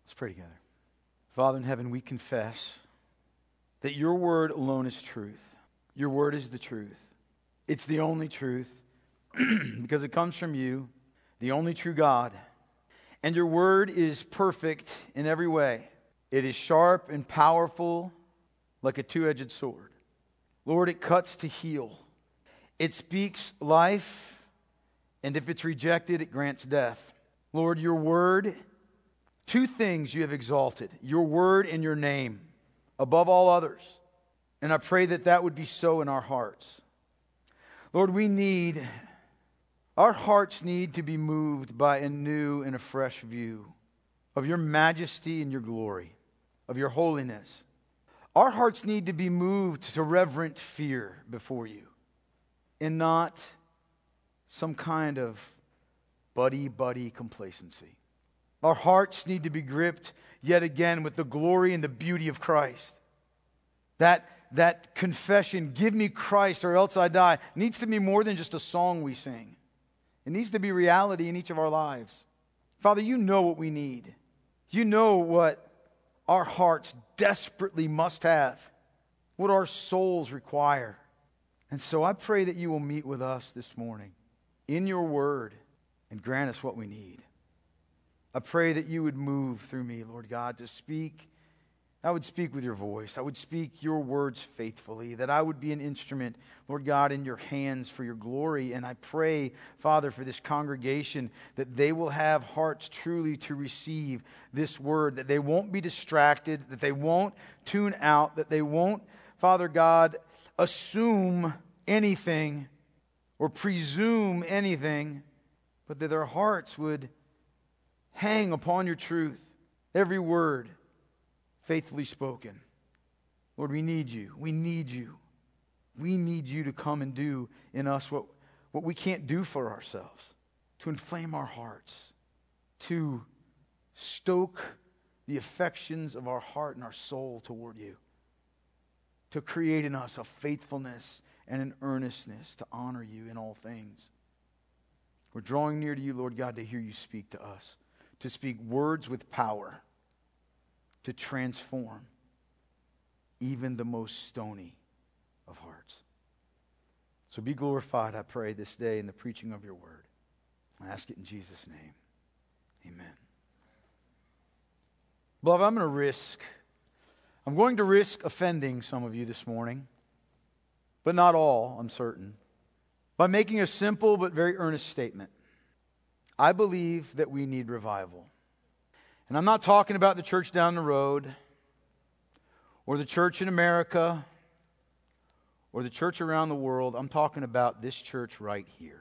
Let's pray together. Father in heaven, we confess that your word alone is truth. Your word is the truth. It's the only truth because it comes from you, the only true God. And your word is perfect in every way. It is sharp and powerful like a two-edged sword. Lord, it cuts to heal. It speaks life, and if it's rejected, it grants death. Lord, your word, two things you have exalted, your word and your name, above all others. And I pray that that would be so in our hearts. Lord, our hearts need to be moved by a new and a fresh view of your majesty and your glory, of your holiness. Our hearts need to be moved to reverent fear before you and not some kind of buddy-buddy complacency. Our hearts need to be gripped yet again with the glory and the beauty of Christ. That confession, give me Christ or else I die, needs to be more than just a song we sing. It needs to be reality in each of our lives. Father, you know what we need. You know what our hearts desperately must have, what our souls require. And so I pray that you will meet with us this morning in your word and grant us what we need. I pray that you would move through me, Lord God, to speak. I would speak with your voice. I would speak your words faithfully, that I would be an instrument, Lord God, in your hands for your glory. And I pray, Father, for this congregation, that they will have hearts truly to receive this word, that they won't be distracted, that they won't tune out, that they won't, Father God, assume anything or presume anything, but that their hearts would hang upon your truth, every word faithfully spoken. Lord, we need you. We need you. We need you to come and do in us what we can't do for ourselves, to inflame our hearts, to stoke the affections of our heart and our soul toward you, to create in us a faithfulness and an earnestness to honor you in all things. We're drawing near to you, Lord God, to hear you speak to us, to speak words with power, to transform even the most stony of hearts. So be glorified, I pray, this day in the preaching of your word. I ask it in Jesus' name. Amen. Beloved, I'm going to risk offending some of you this morning, but not all, I'm certain, by making a simple but very earnest statement. I believe that we need revival. And I'm not talking about the church down the road, or the church in America, or the church around the world. I'm talking about this church right here.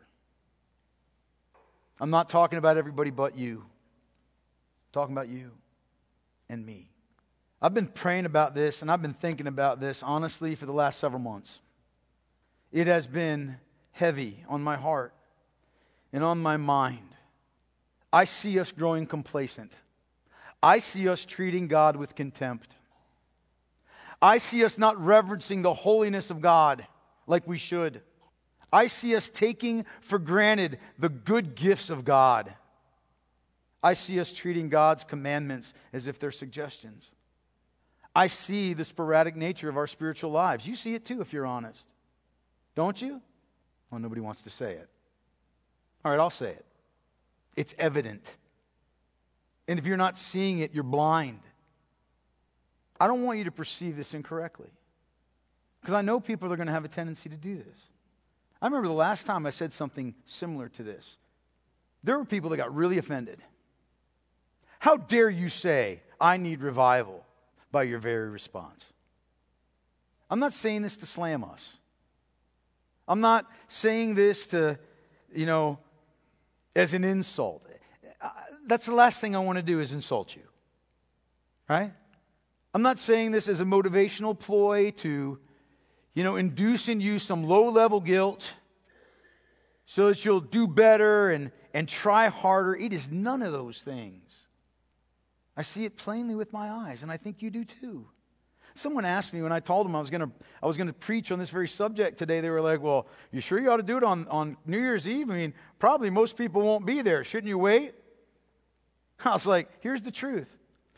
I'm not talking about everybody but you. I'm talking about you and me. I've been praying about this, and I've been thinking about this, honestly, for the last several months. It has been heavy on my heart and on my mind. I see us growing complacent. I see us treating God with contempt. I see us not reverencing the holiness of God like we should. I see us taking for granted the good gifts of God. I see us treating God's commandments as if they're suggestions. I see the sporadic nature of our spiritual lives. You see it too, if you're honest. Don't you? Oh, nobody wants to say it. All right, I'll say it. It's evident. And if you're not seeing it, you're blind. I don't want you to perceive this incorrectly, because I know people are going to have a tendency to do this. I remember the last time I said something similar to this. There were people that got really offended. How dare you say, I need revival, by your very response? I'm not saying this to slam us. I'm not saying this to, as an insult. That's the last thing I want to do is insult you. Right? I'm not saying this as a motivational ploy to, induce in you some low-level guilt so that you'll do better and try harder. It is none of those things. I see it plainly with my eyes, and I think you do too. Someone asked me when I told them I was going to preach on this very subject today. They were like, well, you sure you ought to do it on New Year's Eve? I mean, probably most people won't be there. Shouldn't you wait? I was like, here's the truth.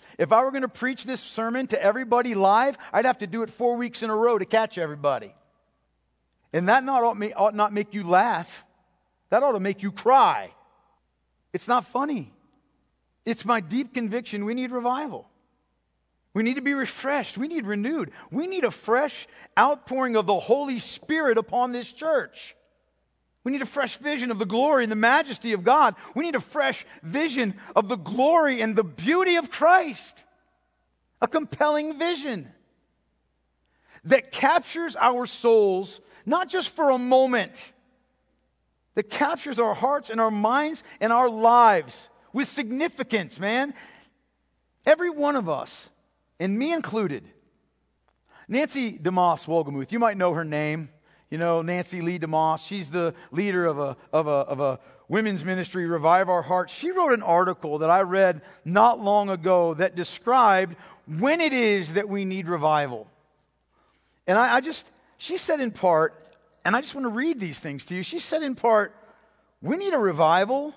If I were going to preach this sermon to everybody live, I'd have to do it 4 weeks in a row to catch everybody. And that ought not make you laugh. That ought to make you cry. It's not funny. It's my deep conviction we need revival. We need to be refreshed. We need renewed. We need a fresh outpouring of the Holy Spirit upon this church. We need a fresh vision of the glory and the majesty of God. We need a fresh vision of the glory and the beauty of Christ. A compelling vision that captures our souls, not just for a moment, that captures our hearts and our minds and our lives with significance, man. Every one of us, and me included. Nancy DeMoss Wolgemuth, you might know her name. You know, Nancy Lee DeMoss. She's the leader of a women's ministry, Revive Our Hearts. She wrote an article that I read not long ago that described when it is that we need revival. And she said in part, and I just want to read these things to you. She said in part, we need a revival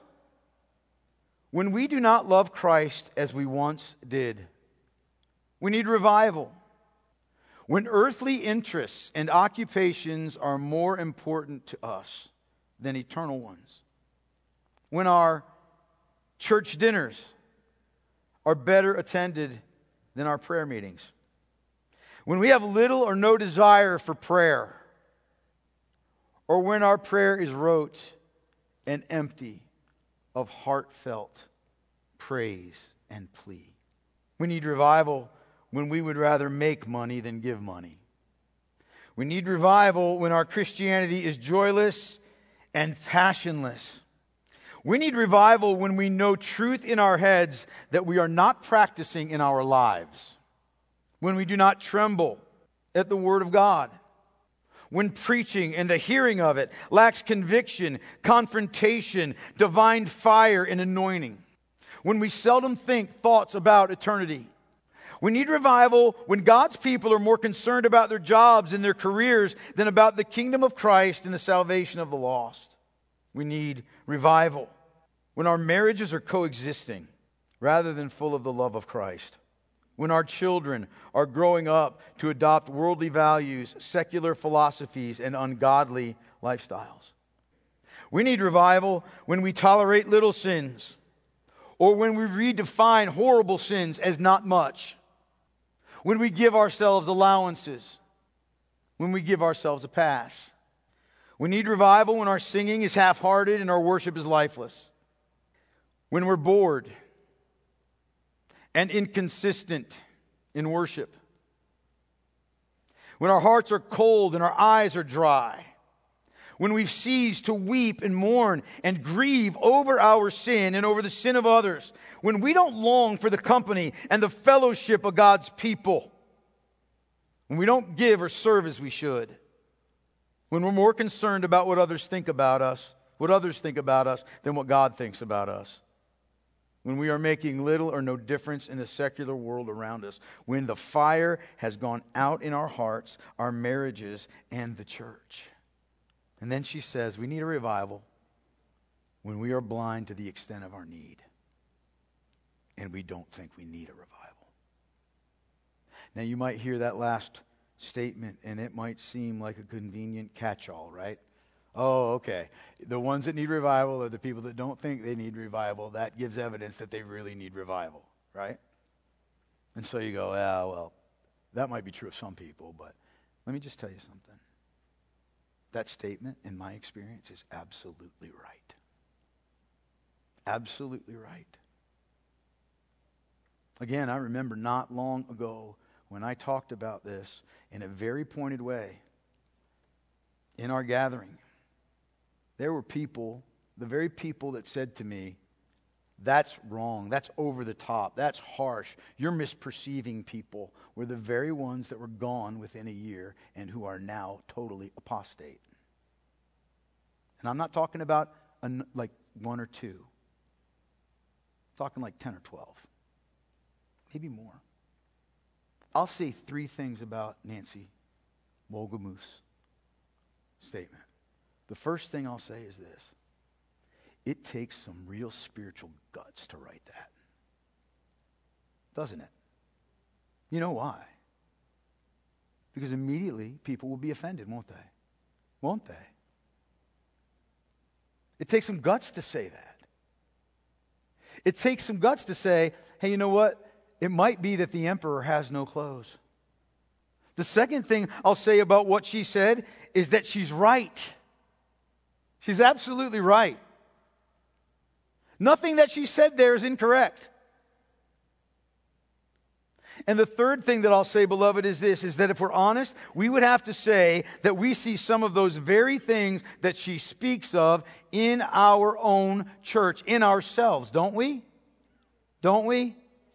when we do not love Christ as we once did. We need revival when earthly interests and occupations are more important to us than eternal ones. When our church dinners are better attended than our prayer meetings. When we have little or no desire for prayer. Or when our prayer is rote and empty of heartfelt praise and plea. We need revival when we would rather make money than give money. We need revival when our Christianity is joyless and passionless. We need revival when we know truth in our heads that we are not practicing in our lives. When we do not tremble at the Word of God. When preaching and the hearing of it lacks conviction, confrontation, divine fire, and anointing. When we seldom think thoughts about eternity. We need revival when God's people are more concerned about their jobs and their careers than about the kingdom of Christ and the salvation of the lost. We need revival when our marriages are coexisting rather than full of the love of Christ. When our children are growing up to adopt worldly values, secular philosophies, and ungodly lifestyles. We need revival when we tolerate little sins, or when we redefine horrible sins as not much. When we give ourselves allowances, when we give ourselves a pass. We need revival when our singing is half-hearted and our worship is lifeless. When we're bored and inconsistent in worship. When our hearts are cold and our eyes are dry. When we've ceased to weep and mourn and grieve over our sin and over the sin of others. When we don't long for the company and the fellowship of God's people. When we don't give or serve as we should. When we're more concerned about what others think about us, than what God thinks about us. When we are making little or no difference in the secular world around us. When the fire has gone out in our hearts, our marriages, and the church. And then she says, we need a revival when we are blind to the extent of our need. And we don't think we need a revival. Now you might hear that last statement and it might seem like a convenient catch-all, right? Oh, okay. The ones that need revival are the people that don't think they need revival. That gives evidence that they really need revival, right? And so you go, yeah, well, that might be true of some people, but let me just tell you something. That statement, in my experience, is absolutely right. Absolutely right. Again, I remember not long ago when I talked about this in a very pointed way in our gathering. There were people, the very people that said to me, that's wrong, that's over the top, that's harsh, you're misperceiving people, were the very ones that were gone within a year and who are now totally apostate. And I'm not talking about like one or two. I'm talking like 10 or 12. Maybe more. I'll say three things about Nancy Wolgemuth's statement. The first thing I'll say is this. It takes some real spiritual guts to write that. doesn't it? You know why? Because immediately people will be offended, won't they? Won't they? It takes some guts to say that. It takes some guts to say, hey, you know what? It might be that the emperor has no clothes. The second thing I'll say about what she said is that she's right. She's absolutely right. Nothing that she said there is incorrect. And the third thing that I'll say, beloved, is this, is that if we're honest, we would have to say that we see some of those very things that she speaks of in our own church, in ourselves, don't we? Don't we?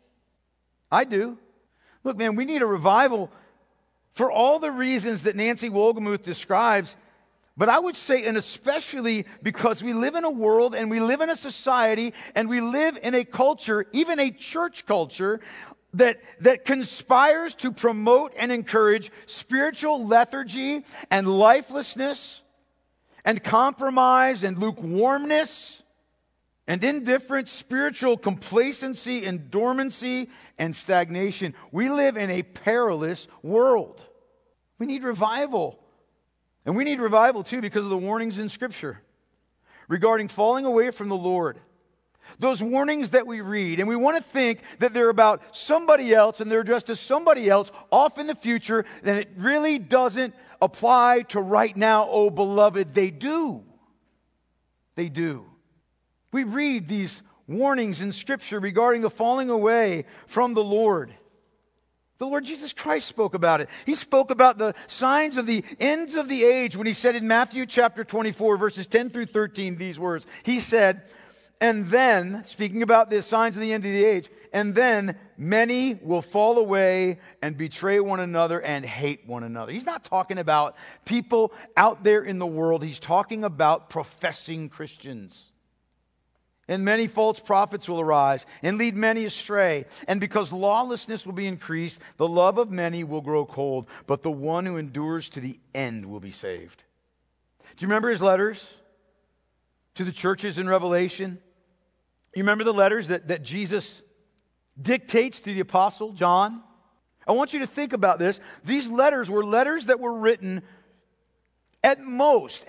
I do. Look, man, we need a revival for all the reasons that Nancy Wolgemuth describes, but I would say, and especially because we live in a world and we live in a society and we live in a culture, even a church culture, that conspires to promote and encourage spiritual lethargy and lifelessness and compromise and lukewarmness and indifference, spiritual complacency and dormancy and stagnation. We live in a perilous world. We need revival. And we need revival too because of the warnings in Scripture regarding falling away from the Lord. Those warnings that we read, and we want to think that they're about somebody else and they're addressed to somebody else off in the future, then it really doesn't apply to right now, oh beloved. They do. They do. We read these warnings in Scripture regarding the falling away from the Lord. The Lord Jesus Christ spoke about it. He spoke about the signs of the ends of the age when he said in Matthew chapter 24, verses 10 through 13, these words. He said, and then, speaking about the signs of the end of the age, and then many will fall away and betray one another and hate one another. He's not talking about people out there in the world. He's talking about professing Christians. And many false prophets will arise and lead many astray. And because lawlessness will be increased, the love of many will grow cold. But the one who endures to the end will be saved. Do you remember his letters to the churches in Revelation? You remember the letters that Jesus dictates to the apostle John? I want you to think about this. These letters were letters that were written at most,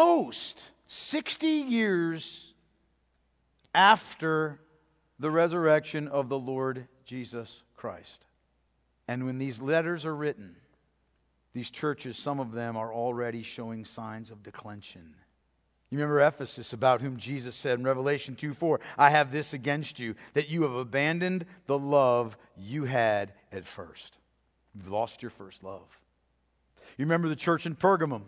60 years after the resurrection of the Lord Jesus Christ. And when these letters are written, these churches, some of them are already showing signs of declension. You remember Ephesus, about whom Jesus said in Revelation 2:4, I have this against you, that you have abandoned the love you had at first. You've lost your first love. You remember the church in Pergamum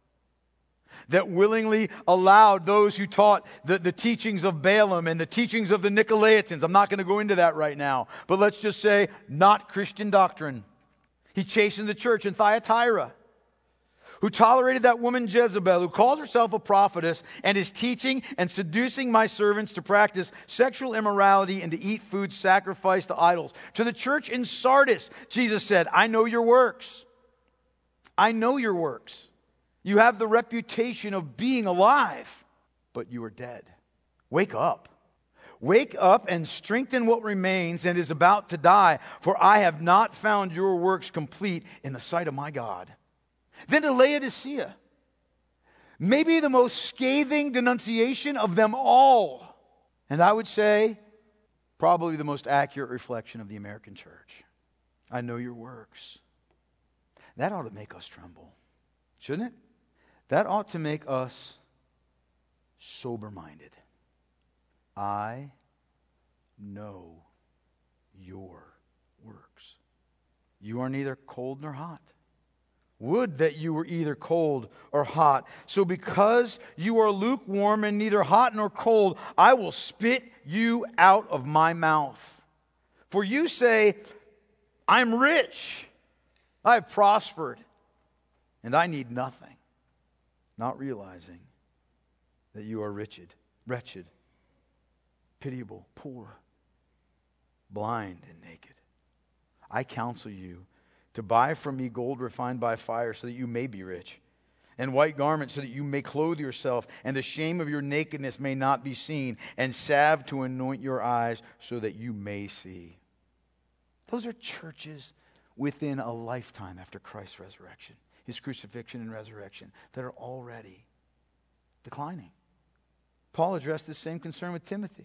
that willingly allowed those who taught the teachings of Balaam and the teachings of the Nicolaitans. I'm not going to go into that right now, but let's just say not Christian doctrine. He chastened the church in Thyatira, who tolerated that woman Jezebel, who calls herself a prophetess and is teaching and seducing my servants to practice sexual immorality and to eat food sacrificed to idols. To the church in Sardis, Jesus said, I know your works. I know your works. You have the reputation of being alive, but you are dead. Wake up. Wake up and strengthen what remains and is about to die, for I have not found your works complete in the sight of my God. Then to Laodicea, maybe the most scathing denunciation of them all. And I would say, probably the most accurate reflection of the American church. I know your works. That ought to make us tremble, shouldn't it? That ought to make us sober-minded. I know your works. You are neither cold nor hot. Would that you were either cold or hot. So because you are lukewarm and neither hot nor cold, I will spit you out of my mouth. For you say, I'm rich, I have prospered, and I need nothing. Not realizing that you are wretched, pitiable, poor, blind, and naked. I counsel you to buy from me gold refined by fire so that you may be rich, and white garments so that you may clothe yourself, and the shame of your nakedness may not be seen, and salve to anoint your eyes so that you may see. Those are churches within a lifetime after Christ's resurrection, his crucifixion and resurrection, that are already declining. Paul addressed this same concern with Timothy.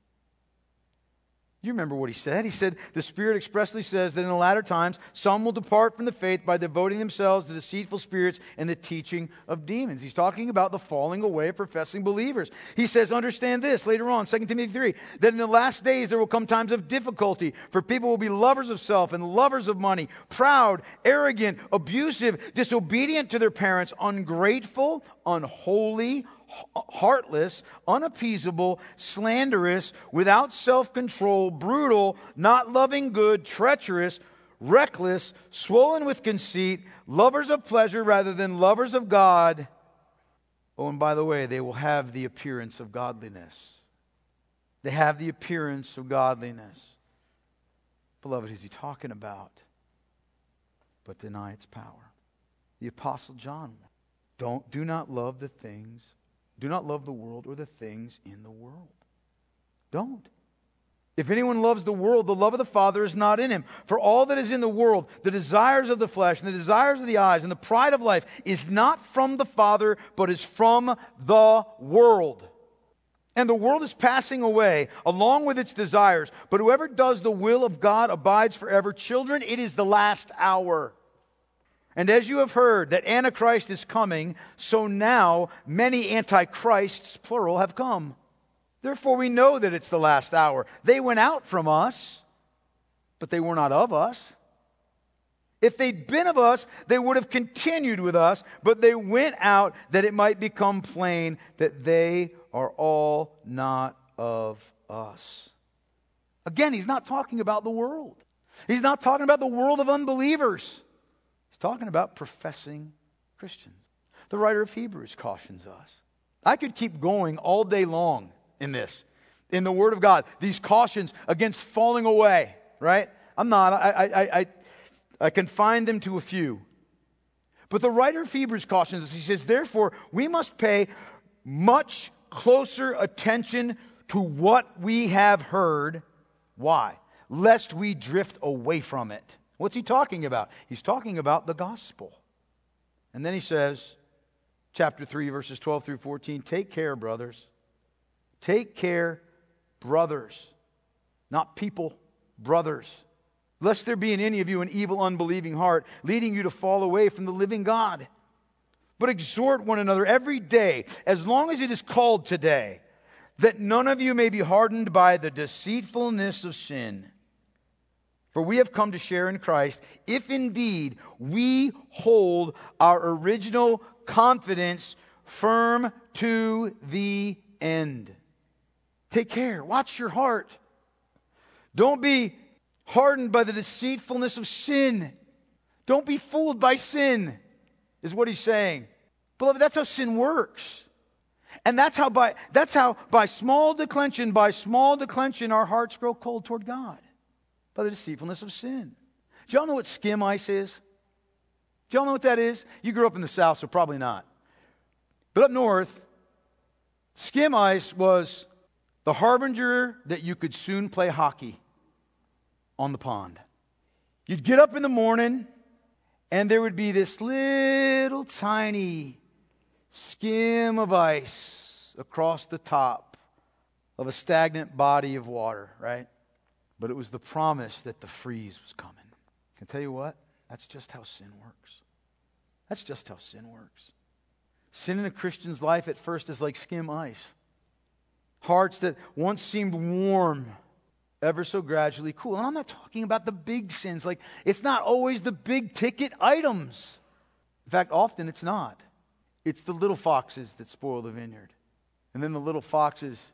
You remember what he said. He said, the Spirit expressly says that in the latter times, some will depart from the faith by devoting themselves to deceitful spirits and the teaching of demons. He's talking about the falling away of professing believers. He says, understand this later on, 2 Timothy 3, that in the last days there will come times of difficulty, for people will be lovers of self and lovers of money, proud, arrogant, abusive, disobedient to their parents, ungrateful, unholy, heartless, unappeasable, slanderous, without self-control, brutal, not loving good, treacherous, reckless, swollen with conceit, lovers of pleasure rather than lovers of God. Oh, and by the way, they will have the appearance of godliness. They have the appearance of godliness. Beloved, who's he talking about? But deny its power. The Apostle John, do not love the things. Do not love the world or the things in the world. Don't. If anyone loves the world, the love of the Father is not in him. For all that is in the world, the desires of the flesh and the desires of the eyes and the pride of life is not from the Father, but is from the world. And the world is passing away along with its desires. But whoever does the will of God abides forever. Children, it is the last hour. And as you have heard that Antichrist is coming, so now many antichrists, plural, have come. Therefore we know that it's the last hour. They went out from us, but they were not of us. If they'd been of us, they would have continued with us, but they went out that it might become plain that they are all not of us. Again, he's not talking about the world. He's not talking about the world of unbelievers. He's talking about professing Christians. The writer of Hebrews cautions us. I could keep going all day long in this, in the Word of God. These cautions against falling away, right? I'm not. I confine them to a few. But the writer of Hebrews cautions us. He says, therefore, we must pay much closer attention to what we have heard. Why? Lest we drift away from it. What's he talking about? He's talking about the gospel. And then he says, chapter 3, verses 12 through 14, take care, brothers. Take care, brothers. Not people, brothers. Lest there be in any of you an evil, unbelieving heart, leading you to fall away from the living God. But exhort one another every day, as long as it is called today, that none of you may be hardened by the deceitfulness of sin. For we have come to share in Christ, if indeed we hold our original confidence firm to the end. Take care. Watch your heart. Don't be hardened by the deceitfulness of sin. Don't be fooled by sin, is what he's saying. Beloved, that's how sin works. And that's how by small declension, our hearts grow cold toward God. By the deceitfulness of sin. Do y'all know what skim ice is? Do y'all know what that is? You grew up in the South, so probably not. But up north, skim ice was the harbinger that you could soon play hockey on the pond. You'd get up in the morning, and there would be this little tiny skim of ice across the top of a stagnant body of water, right? But it was the promise that the freeze was coming. Can I tell you what? That's just how sin works. That's just how sin works. Sin in a Christian's life at first is like skim ice. Hearts that once seemed warm, ever so gradually cool. And I'm not talking about the big sins. Like, it's not always the big ticket items. In fact, often it's not. It's the little foxes that spoil the vineyard. And then the little foxes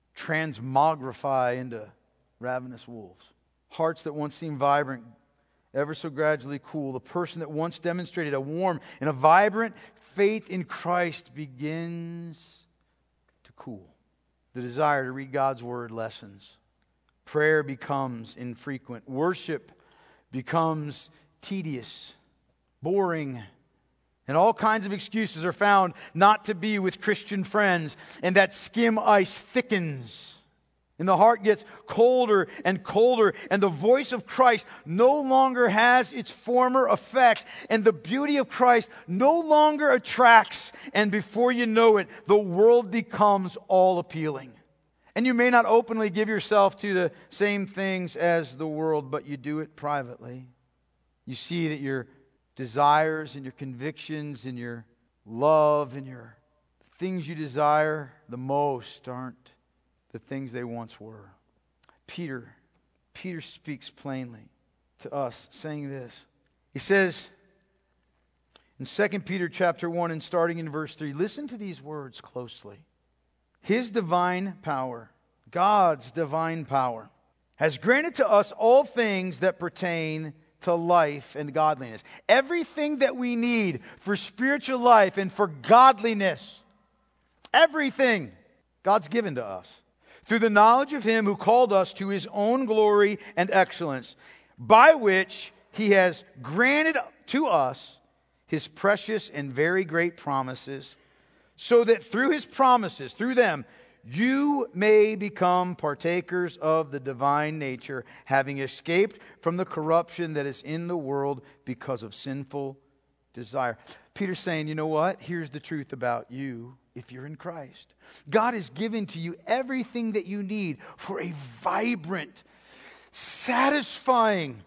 transmogrify into ravenous wolves. Hearts that once seemed vibrant, ever so gradually cool. The person that once demonstrated a warm and a vibrant faith in Christ begins to cool. The desire to read God's word lessens. Prayer becomes infrequent. Worship becomes tedious, boring, and all kinds of excuses are found not to be with Christian friends, and that skim ice thickens. And the heart gets colder and colder, and the voice of Christ no longer has its former effect, and the beauty of Christ no longer attracts, and before you know it, the world becomes all appealing. And you may not openly give yourself to the same things as the world, but you do it privately. You see that your desires and your convictions and your love and your things you desire the most aren't the things they once were. Peter speaks plainly to us, saying this. He says in 2 Peter chapter 1 and starting in verse 3, listen to these words closely. His divine power, God's divine power, has granted to us all things that pertain to life and godliness. Everything that we need for spiritual life and for godliness, everything God's given to us through the knowledge of Him who called us to His own glory and excellence, by which He has granted to us His precious and very great promises, so that through His promises, through them, you may become partakers of the divine nature, having escaped from the corruption that is in the world because of sinful desire. Peter's saying, you know what? Here's the truth about you if you're in Christ. God has given to you everything that you need for a vibrant, satisfying,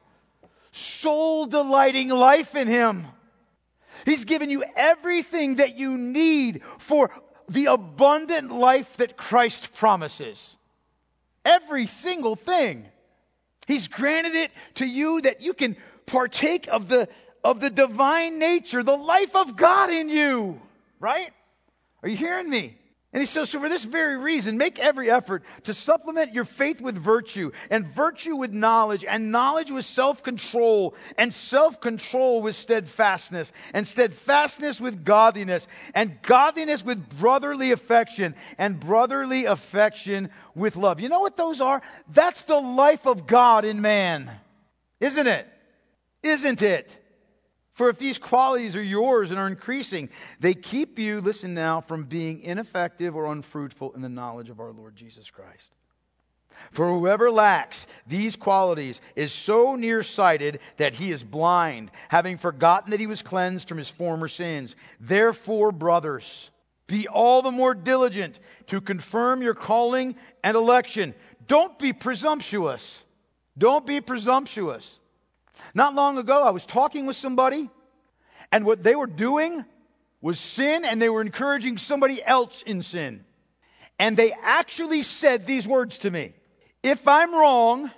soul-delighting life in Him. He's given you everything that you need for the abundant life that Christ promises. Every single thing. He's granted it to you that you can partake of the divine nature, the life of God in you. Right? Are you hearing me? And he says, so for this very reason, make every effort to supplement your faith with virtue, and virtue with knowledge, and knowledge with self-control, and self-control with steadfastness, and steadfastness with godliness, and godliness with brotherly affection, and brotherly affection with love. You know what those are? That's the life of God in man. Isn't it? Isn't it? For if these qualities are yours and are increasing, they keep you, listen now, from being ineffective or unfruitful in the knowledge of our Lord Jesus Christ. For whoever lacks these qualities is so nearsighted that he is blind, having forgotten that he was cleansed from his former sins. Therefore, brothers, be all the more diligent to confirm your calling and election. Don't be presumptuous. Don't be presumptuous. Not long ago, I was talking with somebody, and what they were doing was sin, and they were encouraging somebody else in sin. And they actually said these words to me. If I'm wrong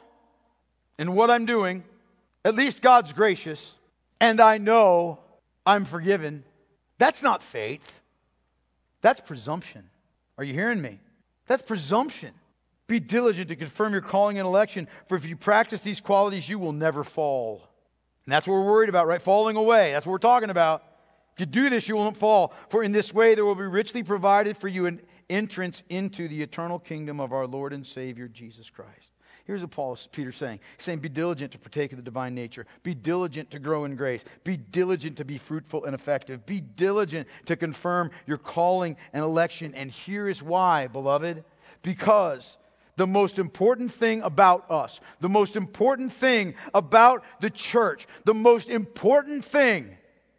in what I'm doing, at least God's gracious, and I know I'm forgiven. That's not faith. That's presumption. Are you hearing me? That's presumption. Be diligent to confirm your calling and election, for if you practice these qualities, you will never fall. And that's what we're worried about, right? Falling away. That's what we're talking about. If you do this, you won't fall. For in this way, there will be richly provided for you an entrance into the eternal kingdom of our Lord and Savior, Jesus Christ. Here's what Peter's saying. He's saying, be diligent to partake of the divine nature. Be diligent to grow in grace. Be diligent to be fruitful and effective. Be diligent to confirm your calling and election. And here is why, beloved. Because the most important thing about us, the most important thing about the church, the most important thing,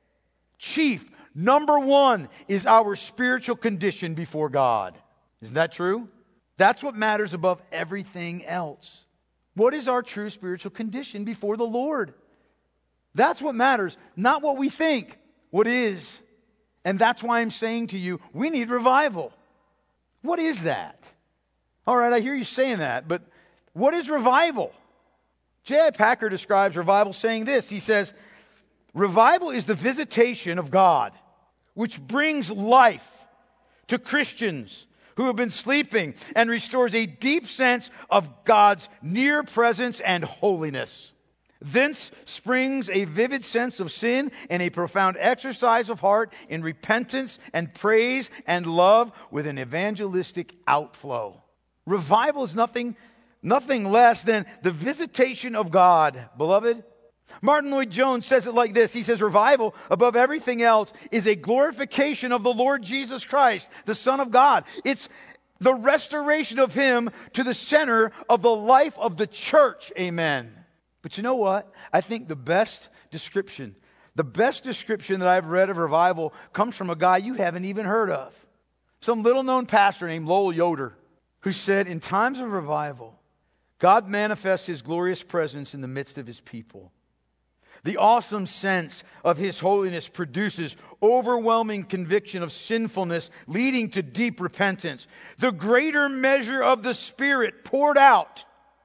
chief, number one, is our spiritual condition before God. Isn't that true? That's what matters above everything else. What is our true spiritual condition before the Lord? That's what matters, not what we think, what is. And that's why I'm saying to you, we need revival. What is that? All right, I hear you saying that, but what is revival? J.I. Packer describes revival saying this. He says, revival is the visitation of God, which brings life to Christians who have been sleeping and restores a deep sense of God's near presence and holiness. Thence springs a vivid sense of sin and a profound exercise of heart in repentance and praise and love with an evangelistic outflow. Revival is nothing less than the visitation of God, beloved. Martin Lloyd-Jones says it like this. He says, revival, above everything else, is a glorification of the Lord Jesus Christ, the Son of God. It's The restoration of Him to the center of the life of the church. Amen. But you know what? I think the best description that I've read of revival comes from a guy you haven't even heard of. Some little-known pastor named Lowell Yoder, who said, in times of revival, God manifests His glorious presence in the midst of His people. The awesome sense of His holiness produces overwhelming conviction of sinfulness, leading to deep repentance. The greater measure of the Spirit poured out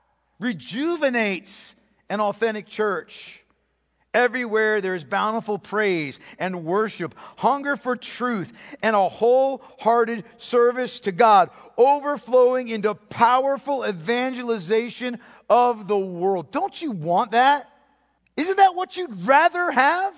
rejuvenates an authentic church. Everywhere there is bountiful praise and worship, hunger for truth, and a wholehearted service to God, overflowing into powerful evangelization of the world. Don't you want that? Isn't that what you'd rather have?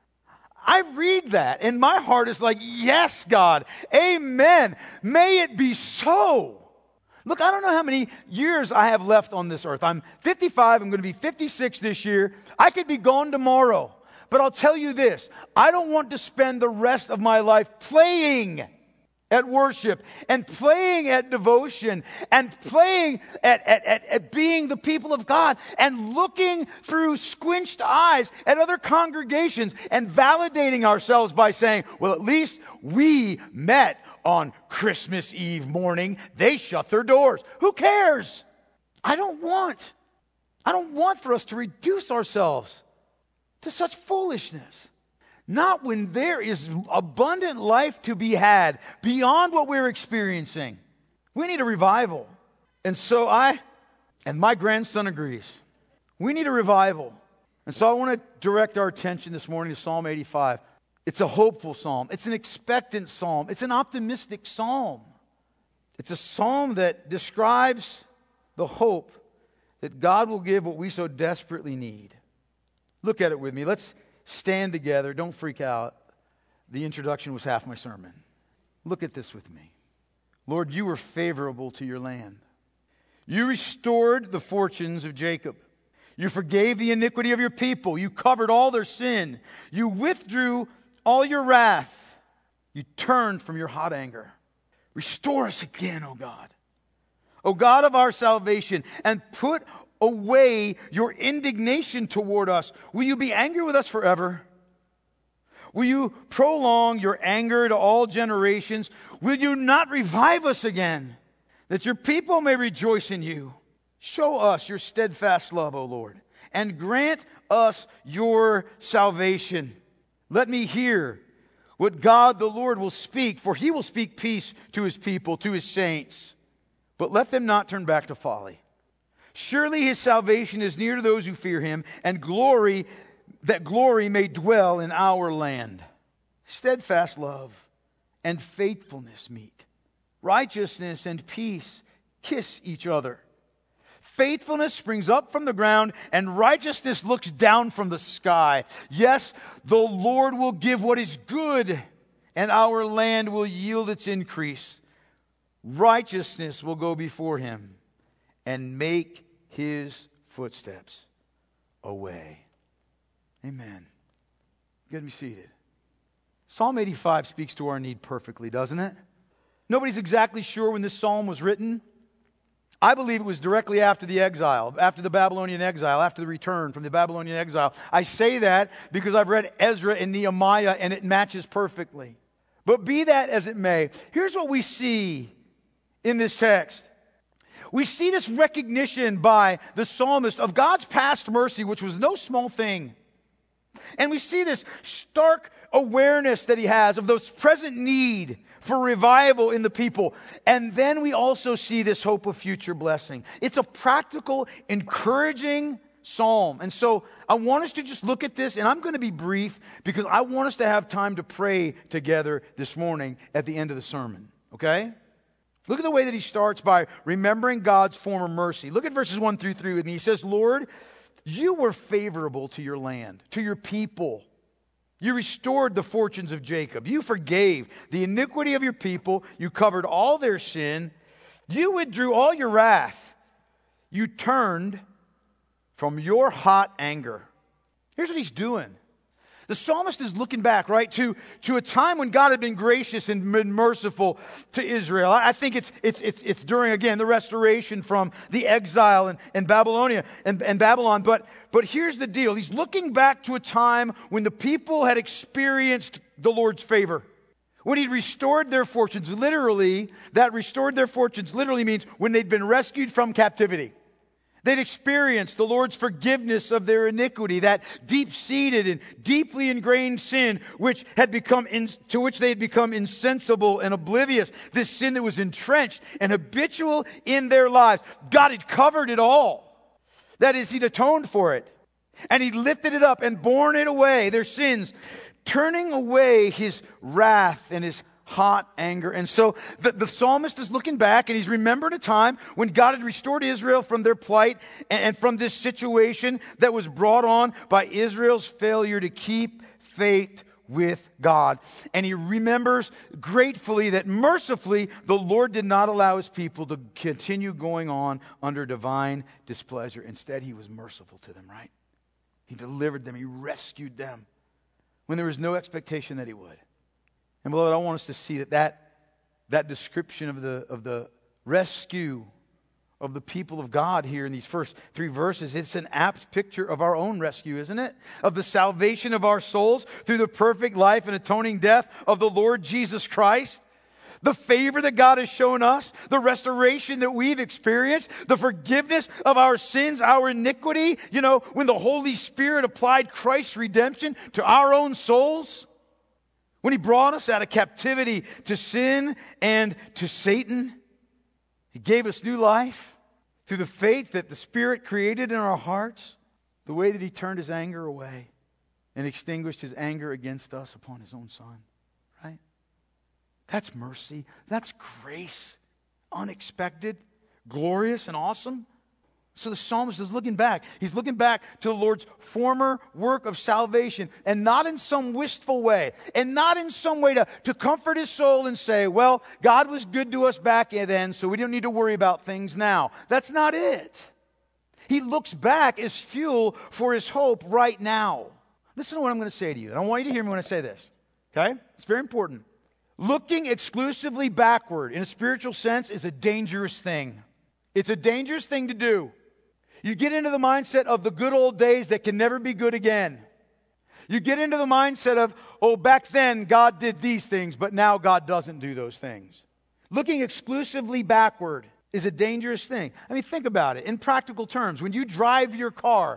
I read that, and my heart is like, yes, God, amen. May it be so. Look, I don't know how many years I have left on this earth. I'm 55. I'm going to be 56 this year. I could be gone tomorrow. But I'll tell you this. I don't want to spend the rest of my life playing at worship and playing at devotion and playing at being the people of God and looking through squinched eyes at other congregations and validating ourselves by saying, well, at least we met on Christmas Eve morning. They shut their doors. Who cares? I don't want for us to reduce ourselves to such foolishness. Not when there is abundant life to be had beyond what we're experiencing. We need a revival. And so and my grandson agrees. We need a revival. And so I want to direct our attention this morning to Psalm 85. It's a hopeful psalm. It's an expectant psalm. It's an optimistic psalm. It's a psalm that describes the hope that God will give what we so desperately need. Look at it with me. Let's stand together. Don't freak out. The introduction was half my sermon. Look at this with me. Lord, you were favorable to your land. You restored the fortunes of Jacob. You forgave the iniquity of your people. You covered all their sin. You withdrew all your wrath. You turned from your hot anger. Restore us again, O God. O God of our salvation, and put away your indignation toward us. Will you be angry with us forever? Will you prolong your anger to all generations? Will you not revive us again, that your people may rejoice in you? Show us your steadfast love, O Lord, and grant us your salvation. Let me hear what God the Lord will speak, for He will speak peace to His people, to His saints. But let them not turn back to folly. Surely His salvation is near to those who fear Him, and glory may dwell in our land. Steadfast love and faithfulness meet. Righteousness and peace kiss each other. Faithfulness springs up from the ground, and righteousness looks down from the sky. Yes, the Lord will give what is good, and our land will yield its increase. Righteousness will go before Him and make His footsteps a way. Amen. You can be seated. Psalm 85 speaks to our need perfectly, doesn't it? Nobody's exactly sure when this psalm was written. I believe it was directly after the exile, after the Babylonian exile, after the return from the Babylonian exile. I say that because I've read Ezra and Nehemiah, and it matches perfectly. But be that as it may, here's what we see in this text. We see this recognition by the psalmist of God's past mercy, which was no small thing. And we see this stark awareness that he has of the present need for revival in the people. And then we also see this hope of future blessing. It's a practical, encouraging psalm. And so I want us to just look at this, and I'm going to be brief because I want us to have time to pray together this morning at the end of the sermon. Okay? Look at the way that he starts by remembering God's former mercy. Look at verses 1 through 3 with me. He says, Lord, you were favorable to your land, to your people. You restored the fortunes of Jacob. You forgave the iniquity of your people. You covered all their sin. You withdrew all your wrath. You turned from your hot anger. Here's what he's doing. The psalmist is looking back, right, to a time when God had been gracious and been merciful to Israel. I think it's during, again, the restoration from the exile and Babylonia and Babylon. But here's the deal. He's looking back to a time when the people had experienced the Lord's favor. When He restored their fortunes. Literally, that restored their fortunes literally means when they'd been rescued from captivity. They'd experienced the Lord's forgiveness of their iniquity, that deep-seated and deeply ingrained sin to which they had become insensible and oblivious. This sin that was entrenched and habitual in their lives. God had covered it all. That is, He'd atoned for it. And He'd lifted it up and borne it away, their sins, turning away His wrath and His hot anger. And so the psalmist is looking back and he's remembered a time when God had restored Israel from their plight and from this situation that was brought on by Israel's failure to keep faith with God. And he remembers gratefully that mercifully the Lord did not allow His people to continue going on under divine displeasure. Instead, He was merciful to them, right? He delivered them. He rescued them when there was no expectation that He would. And beloved, I want us to see that description of the rescue of the people of God here in these first 3 verses, it's an apt picture of our own rescue, isn't it? Of the salvation of our souls through the perfect life and atoning death of the Lord Jesus Christ. The favor that God has shown us, the restoration that we've experienced, the forgiveness of our sins, our iniquity, when the Holy Spirit applied Christ's redemption to our own souls. When He brought us out of captivity to sin and to Satan, He gave us new life through the faith that the Spirit created in our hearts, the way that He turned His anger away and extinguished His anger against us upon His own Son, right? That's mercy. That's grace. Unexpected, glorious, and awesome. So the psalmist is looking back. He's looking back to the Lord's former work of salvation, and not in some wistful way, and not in some way to comfort his soul and say, well, God was good to us back then, so we don't need to worry about things now. That's not it. He looks back as fuel for his hope right now. Listen to what I'm going to say to you, and I want you to hear me when I say this, okay? It's very important. Looking exclusively backward in a spiritual sense is a dangerous thing. It's a dangerous thing to do. You get into the mindset of the good old days that can never be good again. You get into the mindset of, back then God did these things, but now God doesn't do those things. Looking exclusively backward is a dangerous thing. I mean, think about it in practical terms. When you drive your car,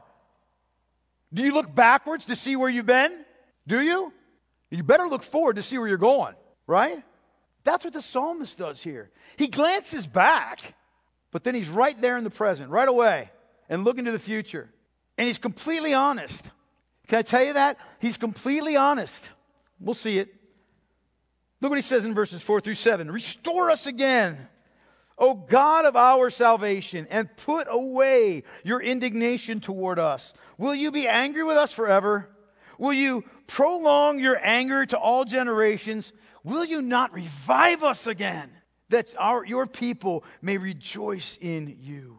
do you look backwards to see where you've been? Do you? You better look forward to see where you're going, right? That's what the psalmist does here. He glances back, but then he's right there in the present, right away, and looking to the future. And he's completely honest. Can I tell you that? He's completely honest. We'll see it. Look what he says in verses 4 through 7. Restore us again, O God of our salvation, and put away your indignation toward us. Will you be angry with us forever? Will you prolong your anger to all generations? Will you not revive us again, that your people may rejoice in you?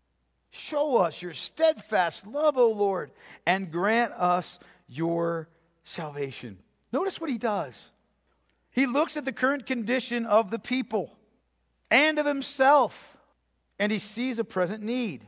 Show us your steadfast love, O Lord, and grant us your salvation. Notice what he does. He looks at the current condition of the people and of himself, and he sees a present need.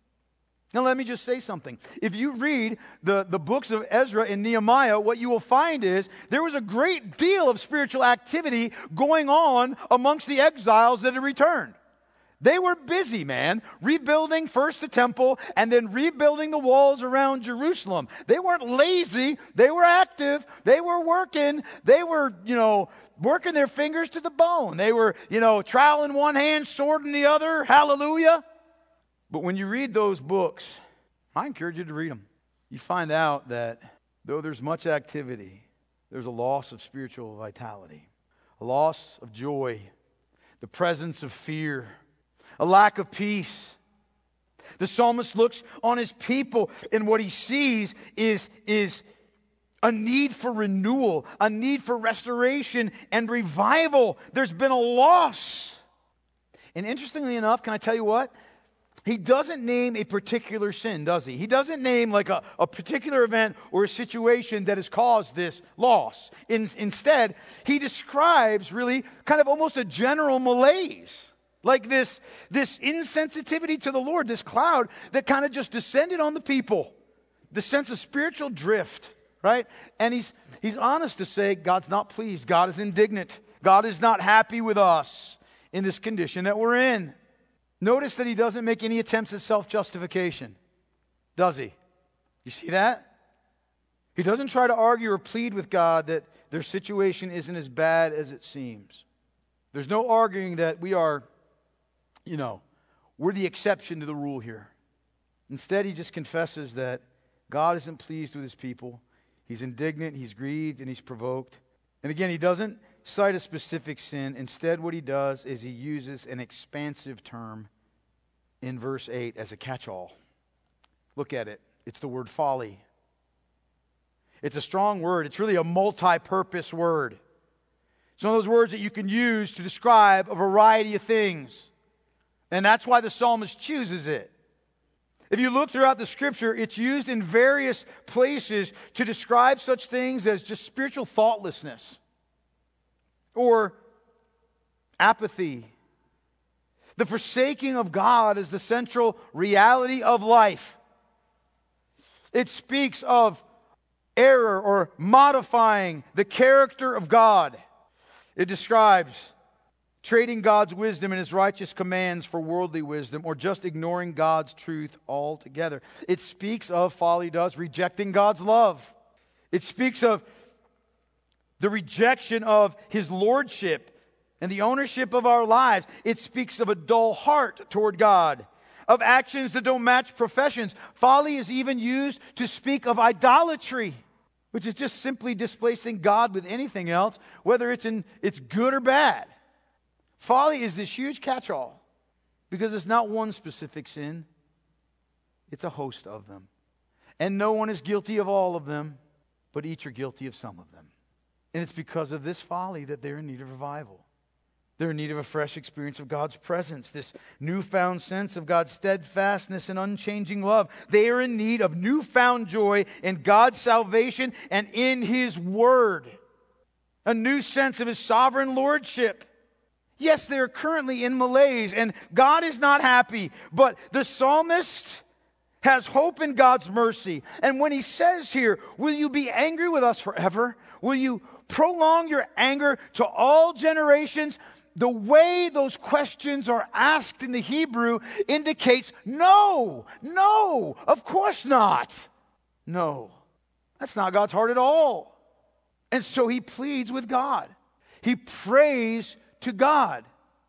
Now let me just say something. If you read the books of Ezra and Nehemiah, what you will find is there was a great deal of spiritual activity going on amongst the exiles that had returned. They were busy, man, rebuilding first the temple and then rebuilding the walls around Jerusalem. They weren't lazy. They were active. They were working. They were, working their fingers to the bone. They were, trowel in one hand, sword in the other. Hallelujah. But when you read those books, I encourage you to read them. You find out that though there's much activity, there's a loss of spiritual vitality, a loss of joy, the presence of fear, a lack of peace. The psalmist looks on his people, and what he sees is a need for renewal, a need for restoration and revival. There's been a loss. And interestingly enough, can I tell you what? he doesn't name a particular sin, does he? He doesn't name like a particular event or a situation that has caused this loss. Instead, he describes really kind of almost a general malaise. Like this insensitivity to the Lord, this cloud that kind of just descended on the people. The sense of spiritual drift, right? And he's honest to say God's not pleased. God is indignant. God is not happy with us in this condition that we're in. Notice that he doesn't make any attempts at self-justification, does he? You see that? He doesn't try to argue or plead with God that their situation isn't as bad as it seems. There's no arguing that we are, we're the exception to the rule here. Instead, he just confesses that God isn't pleased with his people. He's indignant, he's grieved, and he's provoked. And again, he doesn't cite a specific sin. Instead, what he does is he uses an expansive term in verse 8 as a catch-all. Look at it. It's the word folly. It's a strong word. It's really a multi-purpose word. It's one of those words that you can use to describe a variety of things. And that's why the psalmist chooses it. If you look throughout the scripture, it's used in various places to describe such things as just spiritual thoughtlessness or apathy. The forsaking of God is the central reality of life. It speaks of error or modifying the character of God. It describes trading God's wisdom and his righteous commands for worldly wisdom, or just ignoring God's truth altogether. It speaks of, folly does, rejecting God's love. It speaks of the rejection of his lordship and the ownership of our lives. It speaks of a dull heart toward God, of actions that don't match professions. Folly is even used to speak of idolatry, which is just simply displacing God with anything else, whether it's good or bad. Folly is this huge catch-all because it's not one specific sin. It's a host of them. And no one is guilty of all of them, but each are guilty of some of them. And it's because of this folly that they're in need of revival. They're in need of a fresh experience of God's presence, this newfound sense of God's steadfastness and unchanging love. They are in need of newfound joy in God's salvation and in his word. A new sense of his sovereign lordship. Yes, they are currently in malaise, and God is not happy, but the psalmist has hope in God's mercy. And when he says here, will you be angry with us forever? Will you prolong your anger to all generations? The way those questions are asked in the Hebrew indicates no, of course not. No, that's not God's heart at all. And so he pleads with God. He prays to God.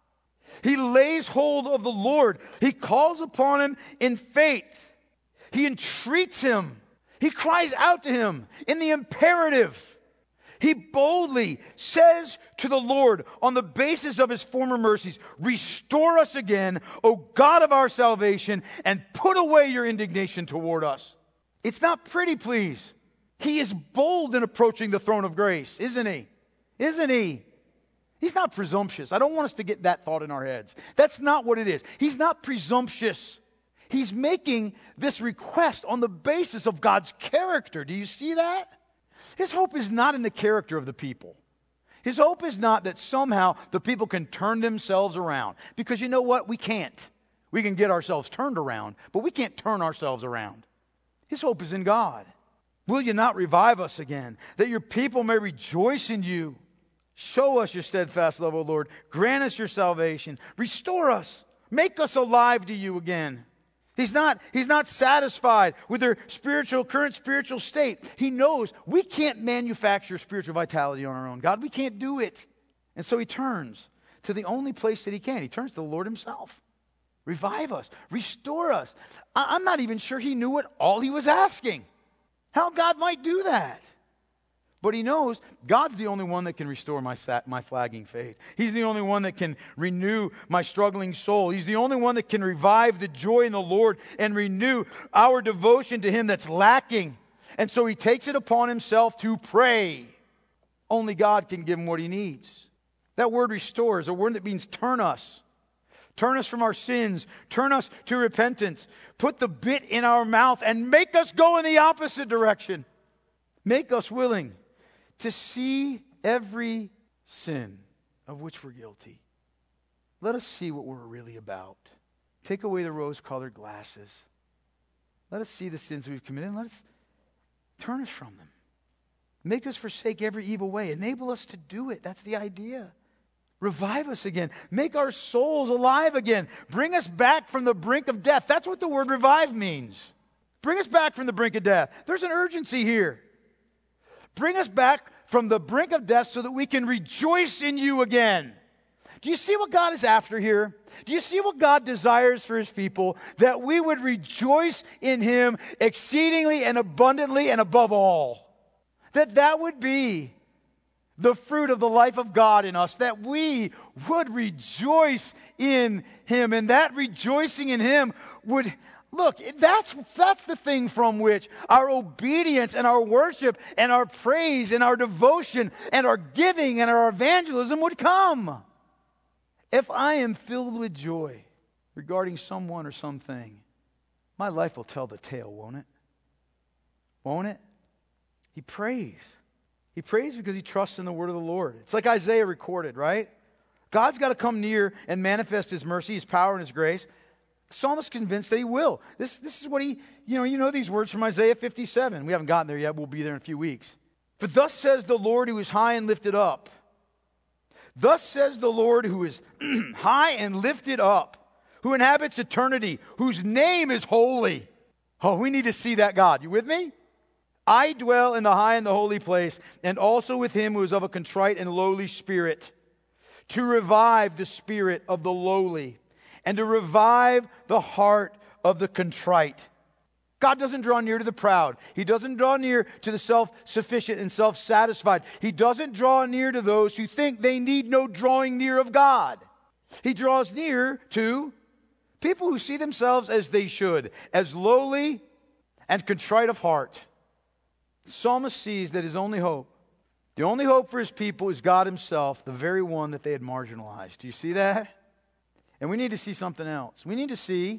He lays hold of the Lord. He calls upon him in faith. He entreats him. He cries out to him in the imperative. He boldly says to the Lord on the basis of his former mercies, restore us again, O God of our salvation, and put away your indignation toward us. It's not pretty, please. He is bold in approaching the throne of grace, isn't he? Isn't he? He's not presumptuous. I don't want us to get that thought in our heads. That's not what it is. He's not presumptuous. He's making this request on the basis of God's character. Do you see that? His hope is not in the character of the people. His hope is not that somehow the people can turn themselves around. Because you know what? We can't. We can get ourselves turned around, but we can't turn ourselves around. His hope is in God. Will you not revive us again, that your people may rejoice in you? Show us your steadfast love, O Lord. Grant us your salvation. Restore us. Make us alive to you again. He's not satisfied with their current spiritual state. He knows we can't manufacture spiritual vitality on our own. God, we can't do it. And so he turns to the only place that he can. He turns to the Lord himself. Revive us. Restore us. I'm not even sure he knew what all he was asking. How God might do that. But he knows God's the only one that can restore my flagging faith. He's the only one that can renew my struggling soul. He's the only one that can revive the joy in the Lord and renew our devotion to him that's lacking. And so he takes it upon himself to pray. Only God can give him what he needs. That word restore is a word that means turn us. Turn us from our sins. Turn us to repentance. Put the bit in our mouth and make us go in the opposite direction. Make us willing to see every sin of which we're guilty. Let us see what we're really about. Take away the rose-colored glasses. Let us see the sins we've committed and let us turn us from them. Make us forsake every evil way. Enable us to do it. That's the idea. Revive us again. Make our souls alive again. Bring us back from the brink of death. That's what the word revive means. Bring us back from the brink of death. There's an urgency here. Bring us back from the brink of death so that we can rejoice in you again. Do you see what God is after here? Do you see what God desires for his people? That we would rejoice in him exceedingly and abundantly and above all. That would be the fruit of the life of God in us, that we would rejoice in him. And that rejoicing in him would, look, that's the thing from which our obedience and our worship and our praise and our devotion and our giving and our evangelism would come. If I am filled with joy regarding someone or something, my life will tell the tale, won't it? Won't it? He prays. He prays because he trusts in the word of the Lord. It's like Isaiah recorded, right? God's got to come near and manifest his mercy, his power, and his grace. The psalmist is convinced that he will. This is what he, you know these words from Isaiah 57. We haven't gotten there yet. We'll be there in a few weeks. For thus says the Lord who is high and lifted up. Thus says the Lord who is high and lifted up, who inhabits eternity, whose name is holy. Oh, we need to see that God. You with me? I dwell in the high and the holy place, and also with him who is of a contrite and lowly spirit, to revive the spirit of the lowly, and to revive the heart of the contrite. God doesn't draw near to the proud. He doesn't draw near to the self-sufficient and self-satisfied. He doesn't draw near to those who think they need no drawing near of God. He draws near to people who see themselves as they should, as lowly and contrite of heart. The psalmist sees that his only hope, the only hope for his people is God himself, the very one that they had marginalized. Do you see that? And we need to see something else. We need to see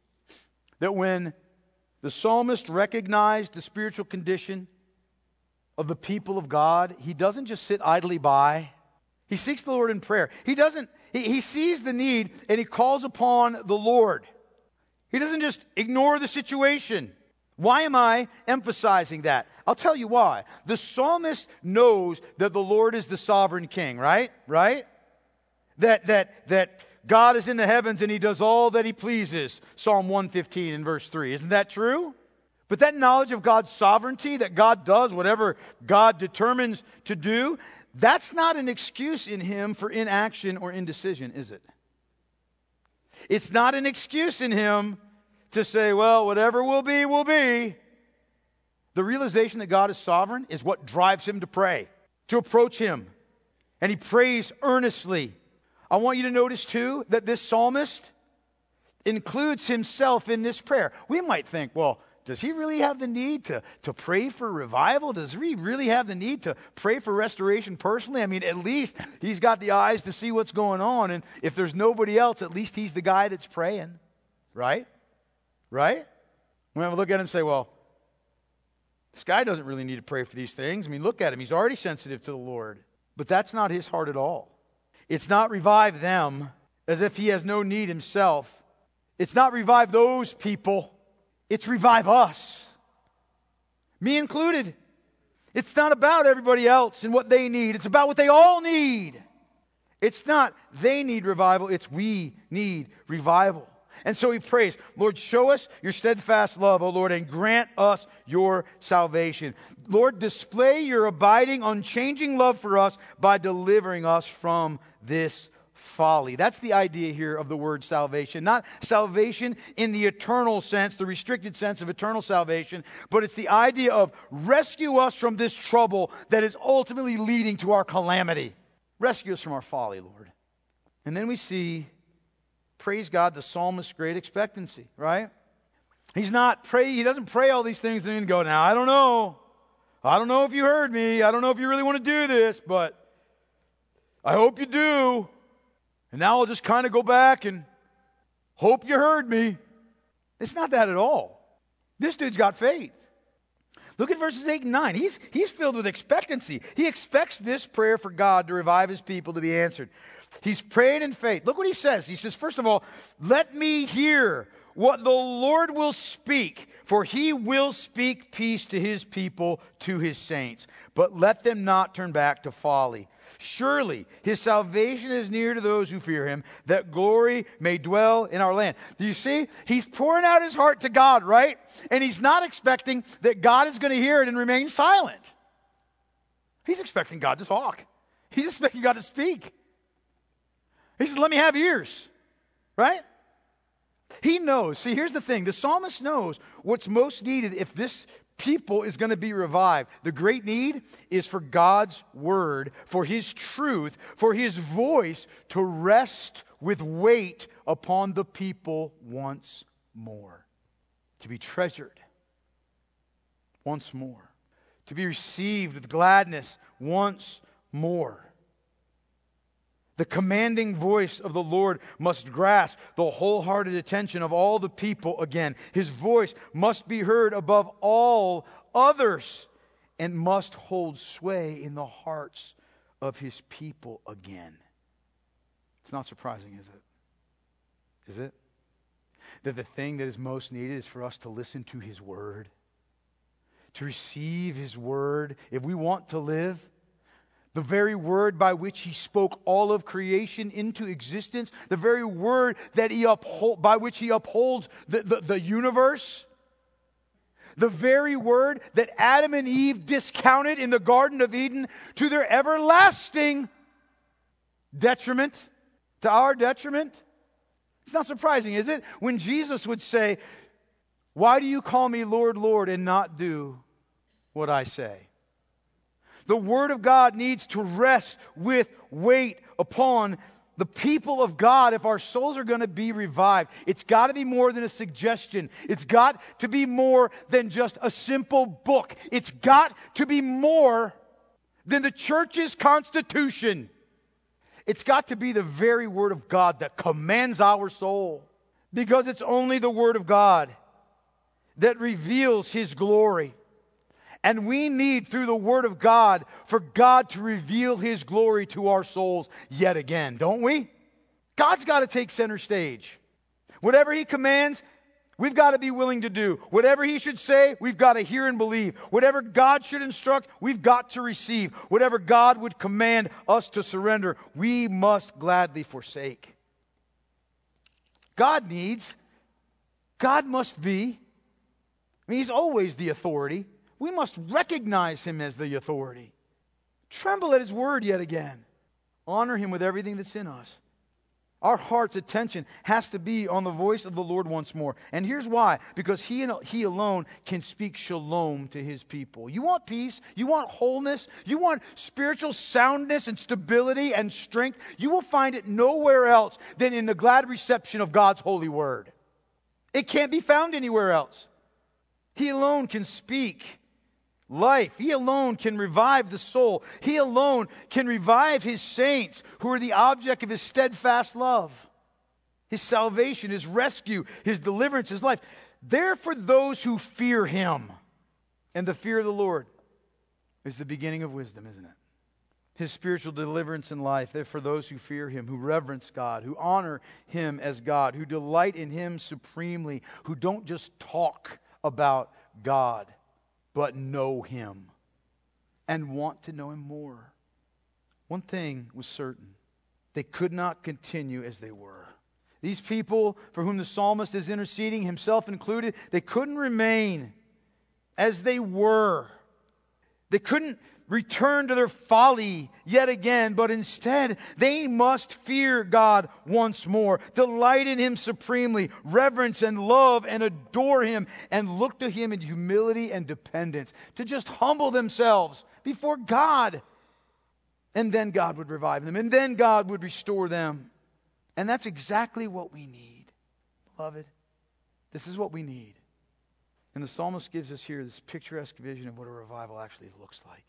that when the psalmist recognized the spiritual condition of the people of God, he doesn't just sit idly by. He seeks the Lord in prayer. He sees the need and he calls upon the Lord. He doesn't just ignore the situation. Why am I emphasizing that? I'll tell you why. The psalmist knows that the Lord is the sovereign king, right? Right? That God is in the heavens and he does all that he pleases. Psalm 115 in verse 3. Isn't that true? But that knowledge of God's sovereignty, that God does whatever God determines to do, that's not an excuse in him for inaction or indecision, is it? It's not an excuse in him to say, well, whatever will be, will be. The realization that God is sovereign is what drives him to pray, to approach him. And he prays earnestly. I want you to notice too that this psalmist includes himself in this prayer. We might think, well, does he really have the need to pray for revival? Does he really have the need to pray for restoration personally? I mean, at least he's got the eyes to see what's going on. And if there's nobody else, at least he's the guy that's praying. Right? Right? We have to look at him and say, well, this guy doesn't really need to pray for these things. I mean, look at him. He's already sensitive to the Lord. But that's not his heart at all. It's not revive them as if he has no need himself. It's not revive those people. It's revive us. Me included. It's not about everybody else and what they need. It's about what they all need. It's not they need revival. It's we need revival. And so he prays, Lord, show us your steadfast love, O Lord, and grant us your salvation. Lord, display your abiding, unchanging love for us by delivering us from this folly. That's the idea here of the word salvation. Not salvation in the eternal sense, the restricted sense of eternal salvation, but it's the idea of rescue us from this trouble that is ultimately leading to our calamity. Rescue us from our folly, Lord. And then we see, praise God, the psalmist's great expectancy, right? He doesn't pray all these things and then go, now, I don't know if you heard me. I don't know if you really want to do this, but I hope you do. And now I'll just kind of go back and Hope you heard me. It's not that at all. This dude's got faith. Look at verses 8 and 9. He's filled with expectancy. He expects this prayer for God to revive his people to be answered. He's praying in faith. Look what he says. He says, first of all, let me hear what the Lord will speak, for he will speak peace to his people, to his saints. But let them not turn back to folly. Surely his salvation is near to those who fear him, that glory may dwell in our land. Do you see? He's pouring out his heart to God, right? And he's not expecting that God is going to hear it and remain silent. He's expecting God to talk. He's expecting God to speak. He says, let me have ears, right? He knows. See, here's the thing. The psalmist knows what's most needed if this people is going to be revived. The great need is for God's word, for his truth, for his voice to rest with weight upon the people once more. To be treasured once more. To be received with gladness once more. The commanding voice of the Lord must grasp the wholehearted attention of all the people again. His voice must be heard above all others and must hold sway in the hearts of his people again. It's not surprising, is it? Is it? That the thing that is most needed is for us to listen to his word, to receive his word. If we want to live, the very word by which he spoke all of creation into existence, the very word that by which he upholds the universe, the very word that Adam and Eve discounted in the Garden of Eden to their everlasting detriment, to our detriment. It's not surprising, is it? When Jesus would say, "Why do you call me Lord, Lord, and not do what I say?" The Word of God needs to rest with weight upon the people of God if our souls are going to be revived. It's got to be more than a suggestion. It's got to be more than just a simple book. It's got to be more than the church's constitution. It's got to be the very Word of God that commands our soul. Because it's only the Word of God that reveals his glory. And we need, through the Word of God, for God to reveal his glory to our souls yet again, don't we? God's got to take center stage. Whatever he commands, we've got to be willing to do. Whatever he should say, we've got to hear and believe. Whatever God should instruct, we've got to receive. Whatever God would command us to surrender, we must gladly forsake. God must be, he's always the authority. We must recognize him as the authority. Tremble at his word yet again. Honor him with everything that's in us. Our heart's attention has to be on the voice of the Lord once more. And here's why. Because he alone can speak shalom to his people. You want peace? You want wholeness? You want spiritual soundness and stability and strength? You will find it nowhere else than in the glad reception of God's holy word. It can't be found anywhere else. He alone can speak life. He alone can revive the soul. He alone can revive his saints who are the object of his steadfast love. His salvation, his rescue, his deliverance, his life. They're for those who fear him. And the fear of the Lord is the beginning of wisdom, isn't it? His spiritual deliverance in life, they're for those who fear him, who reverence God, who honor him as God, who delight in him supremely, who don't just talk about God, but know him and want to know him more. One thing was certain. They could not continue as they were. These people for whom the psalmist is interceding, himself included, they couldn't remain as they were. They couldn't return to their folly yet again, but instead they must fear God once more, delight in him supremely, reverence and love and adore him, and look to him in humility and dependence, to just humble themselves before God. And then God would revive them, and then God would restore them. And that's exactly what we need, beloved. This is what we need. And the psalmist gives us here this picturesque vision of what a revival actually looks like.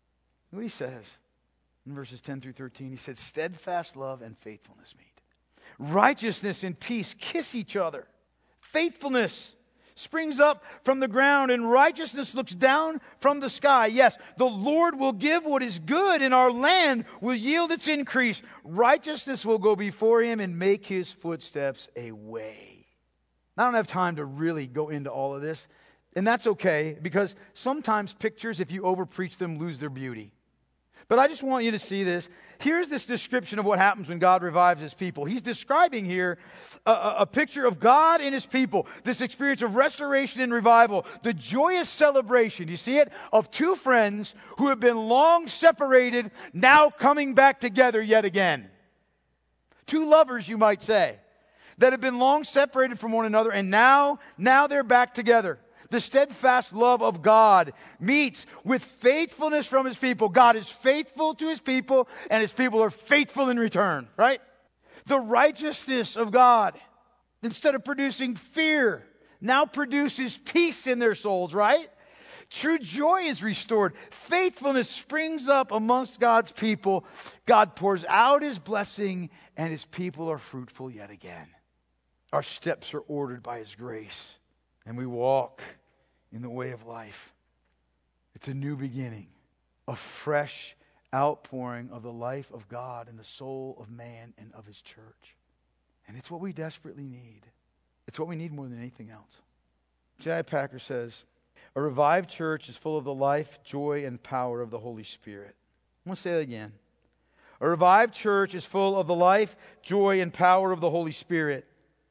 What he says in verses 10 through 13, he said, steadfast love and faithfulness meet. Righteousness and peace kiss each other. Faithfulness springs up from the ground, and righteousness looks down from the sky. Yes, the Lord will give what is good, and our land will yield its increase. Righteousness will go before him and make his footsteps a way. I don't have time to really go into all of this, and that's okay, because sometimes pictures, if you overpreach them, lose their beauty. But I just want you to see this. Here's this description of what happens when God revives his people. He's describing here a picture of God and his people, this experience of restoration and revival, the joyous celebration, you see it, of two friends who have been long separated, now coming back together yet again. Two lovers, you might say, that have been long separated from one another, and now they're back together. The steadfast love of God meets with faithfulness from his people. God is faithful to his people, and his people are faithful in return, right? The righteousness of God, instead of producing fear, now produces peace in their souls, right? True joy is restored. Faithfulness springs up amongst God's people. God pours out his blessing, and his people are fruitful yet again. Our steps are ordered by his grace, and we walk in the way of life. It's a new beginning, a fresh outpouring of the life of God in the soul of man and of his church. And it's what we desperately need. It's what we need more than anything else. J.I. Packer says, a revived church is full of the life, joy, and power of the Holy Spirit. I'm going to say that again. A revived church is full of the life, joy, and power of the Holy Spirit.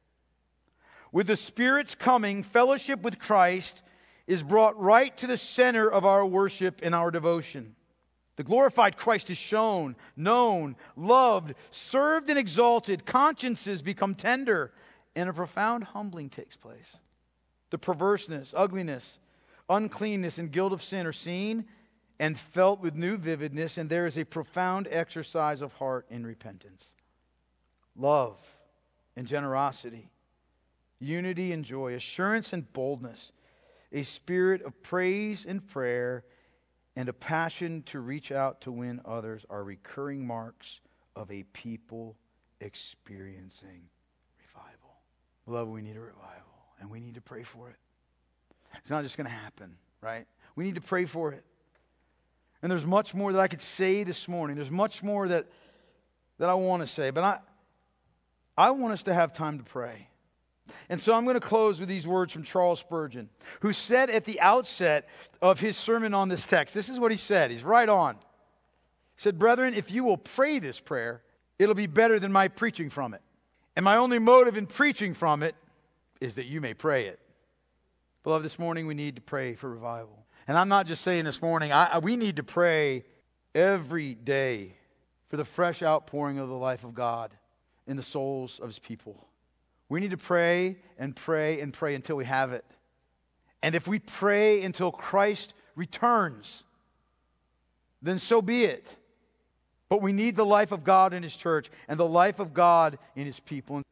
With the Spirit's coming, fellowship with Christ is brought right to the center of our worship and our devotion. The glorified Christ is shown, known, loved, served, and exalted. Consciences become tender, and a profound humbling takes place. The perverseness, ugliness, uncleanness, and guilt of sin are seen and felt with new vividness, and there is a profound exercise of heart in repentance. Love and generosity, unity and joy, assurance and boldness, a spirit of praise and prayer, and a passion to reach out to win others are recurring marks of a people experiencing revival. Beloved, we need a revival, and we need to pray for it. It's not just going to happen, right? We need to pray for it. And there's much more that I could say this morning. There's much more that I want to say, but I want us to have time to pray. And so I'm going to close with these words from Charles Spurgeon, who said at the outset of his sermon on this text, this is what he said. He's right on. He said, brethren, if you will pray this prayer, it'll be better than my preaching from it. And my only motive in preaching from it is that you may pray it. Beloved, this morning we need to pray for revival. And I'm not just saying this morning, we need to pray every day for the fresh outpouring of the life of God in the souls of his people. We need to pray and pray and pray until we have it. And if we pray until Christ returns, then so be it. But we need the life of God in his church and the life of God in his people.